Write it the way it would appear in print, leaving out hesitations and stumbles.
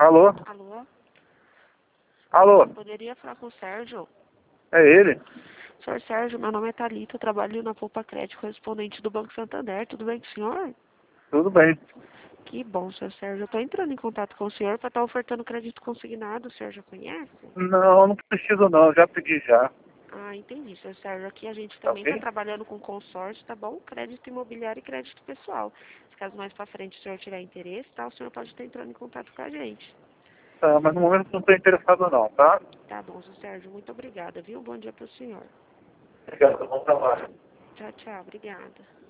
Alô? Alô? Alô? Poderia falar com o Sérgio? É ele? Senhor Sérgio, meu nome é Thalita, eu trabalho na Poupa Crédito, correspondente do Banco Santander. Tudo bem com o senhor? Tudo bem. Que bom, senhor Sérgio. Eu estou entrando em contato com o senhor para estar ofertando crédito consignado. O senhor já conhece? Não, não preciso não, já pedi já. Ah, entendi, senhor Sérgio. Aqui a gente Tá também está ok? trabalhando com consórcio, tá bom? Crédito imobiliário e crédito pessoal. Se caso mais para frente o senhor tiver interesse, tá, o senhor pode estar entrando em contato com a gente. Tá, mas no momento não estou interessado não, tá? Tá bom, senhor Sérgio. Muito obrigada, viu? Bom dia para o senhor. Obrigado, bom trabalho. Tchau, tchau. Obrigada.